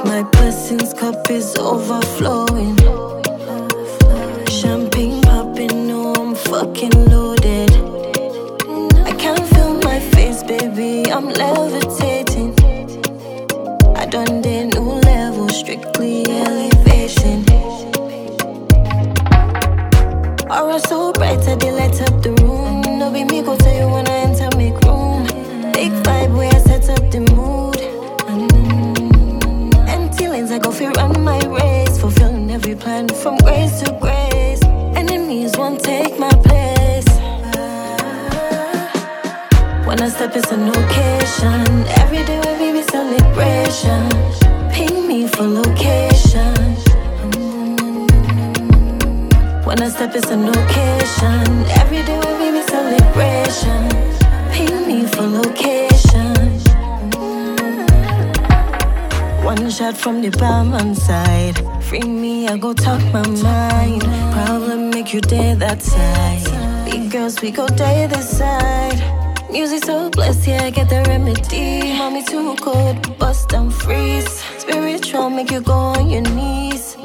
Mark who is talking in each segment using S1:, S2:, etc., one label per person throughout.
S1: My blessings cup is overflowing. Champagne popping, no, I'm fucking loaded. I can't feel my face, baby, I'm levitating. I done did new level, strictly elevation. Aura so bright, I did light up the room. No be me go tell you when I enter, make room. Big vibe where I set up the mood. Empty lanes, I go feel run my race. Fulfilling every plan from grace to grace. Enemies won't take my place. When I step, it's an occasion. Every day will be celebration. Ping me for location. When I step, it's an occasion. Every day will be celebration. Ping me for location. One shot from the barman side. Free me, I go talk my mind. Problem make you dead that side. Big girls, we go die this side. Music so blessed, yeah, I get the remedy. Mommy too good, bust and freeze. Spiritual, make you go on your knees.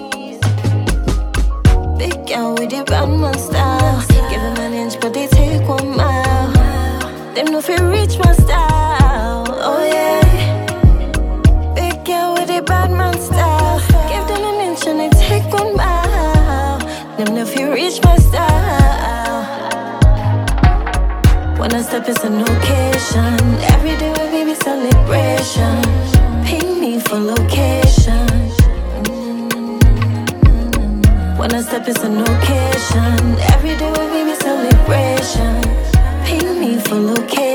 S1: Big girl with the Batman style. Give them an inch, but they take 1 mile. Them no fear reach my style, oh yeah. Big girl with the Batman style. Give them an inch and they take 1 mile. Them no fear reach my style. When I step, it's an occasion. Every day will be celebration. Ping me for location. When I step, it's an occasion. Every day will be celebration. Ping me for location.